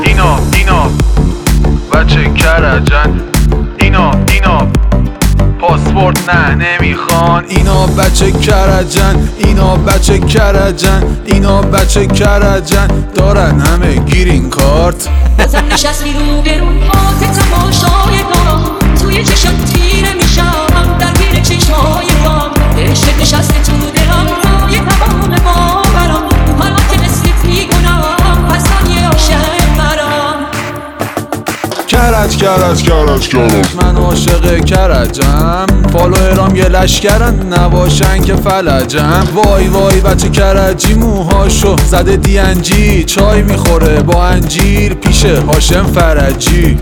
اینا بچه کرجن، اینا پاسپورت نه نمیخوان. اینا بچه کرجن، اینا بچه کرجن، اینا بچه کرجن، دارن همه گیرین کارت. بازم نشستی رو برون پات تماشای دام، توی چشم تیره میشم درگیر چشمای دام. عشق نشسته تو دلم توی تمام باورم، حالا که نصفت میکنم پس یه عاشق مرم. کرج من عاشق کرجم، فالوورام یه لشکرن نباشن که فلجم. وای بچه کرجی موهاشو زده DNG، چای میخوره با انجیر پیش هاشم فرجی.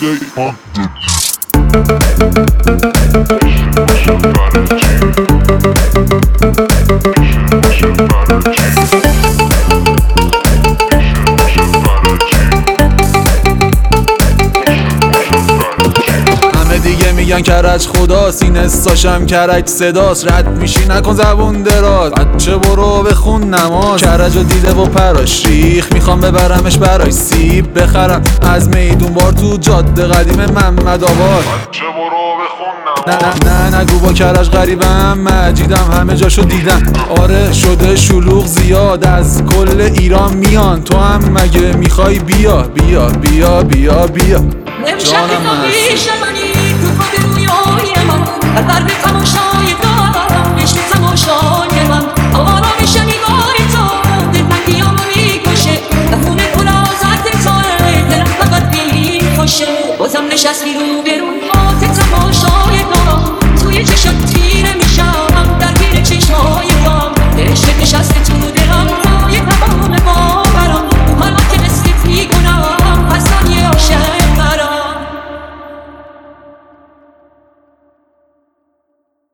دیگه میگن کرج خداست، این استاشم کرج صداست. رد میشی نکن زبون دراز، بچه برو بخون نماز. کرج رو دیده و پراش ریخ، میخوام ببرمش برای سیب بخرم از میدون بار تو جاده قدیم محمد آباد. بچه برو بخون نماز. نه نگو با کرج غریبم، مجیدم همه جاشو دیدم. آره شده شلوغ زیاد، از کل ایران میان. تو هم مگه میخوای بیا بیا بیا بیا بیا جانم هستی تو خود رویای من، در به تماشای دارم عشق تماشای من. آرام میشه نگاه تو دلتنگیامو میکشه، خونه گلازت تو دلم فقط میکشه. بازم نشستی رو برون پات تماشای